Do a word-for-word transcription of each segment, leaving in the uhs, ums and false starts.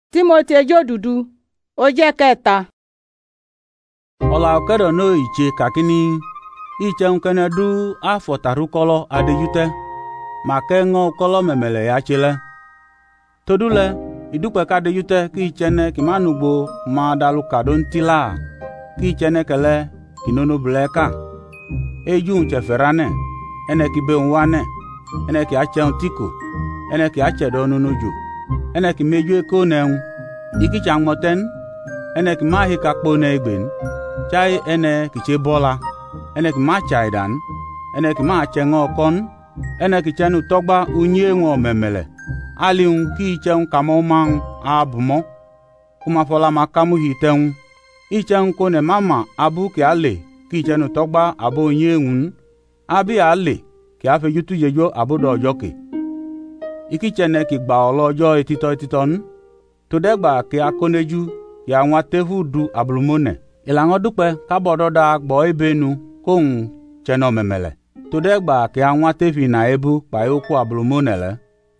Timothy ejodudu oje kẹta. Ola okedo no iche kakini iche nkene du afotaru kolo adejute make ngo kolo memele ya chile todule idukwe ka adejute ki ichene ki manugbo ma dalu kadon tila ki ichene kele kinono bleka eju ncheferane ene ki be nwane ene ki ache ntiko ene ki ache do nunuju ene ki meju eko nen iki changmoten ene ki mahi kakpo na egben chai ene ki chebola ene ki ma chaidan ene ki ma chengo kon ene ki chenu togba unye ngo memele aliun ki chen kamo mang abumo kuma fola makamu hiten ichen ko ne mama abu ki ale ki chenu togba abo unye ngun abi ale ki afe yutu yejo abodo ojoke iki chene ki gba olojo etito etiton to degba ki akoneju ki anwa tehu du ablumone ilango dupe kabodo da gbo ebenu kohun cheno memele to degba ki anwa tefi na ebu pa yoku ablumonele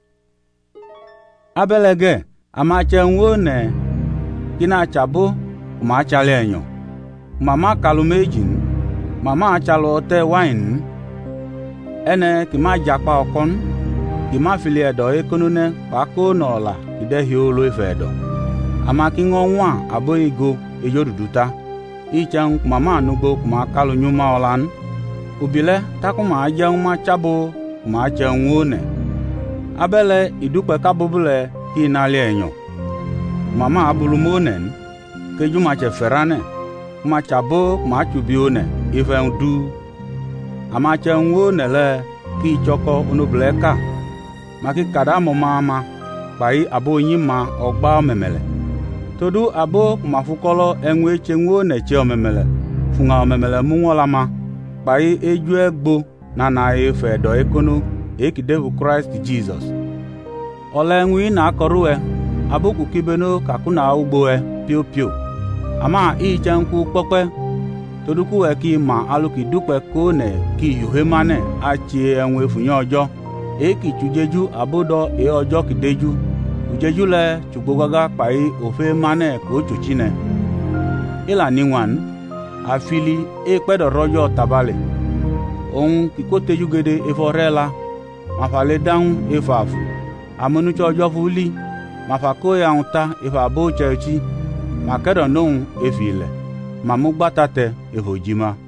abelege amache nwone kina chabo ma chale enyo mama kalumejin mama achalo te wine ene ki ma japa okon ki ma fili edo ekonune pako nola ide hiolo ifedo ama ki ngonwa abo igo ejoduduta ichan mama nugo kuma kalu nyuma olan ubile takuma aja uma chabo kuma aja nwone abele idukpe kabubule ki nali enyo mama abulumonen kejuma cheferane kuma chabo kuma chubione ife ndu ama che nwone le ki choko unubleka maki kada mama bai abo nyima ogba memele todu abo kumafukolo enwe chenwo ne che omemele funga omemele munwolama bai eju egbo na na efe do ekono ekidevu Christ Jesus ole enwe na akoruwe abo kukibeno kakuna ugboe pio pio ama i chenku pope todu ku e ki ma aluki dupe ko ne ki yuhemane achi enwe funyo ojo eki chujeju abodo e ojo kideju ujeju le chugbogaga pai ofe mane ko chuchine ila niwan afili e pedo rojo tabale on kikoteju gede eforela mafale down efafu amunu chojo fuli mafako ya unta efabo chechi makedo non efile mamugbatate efojima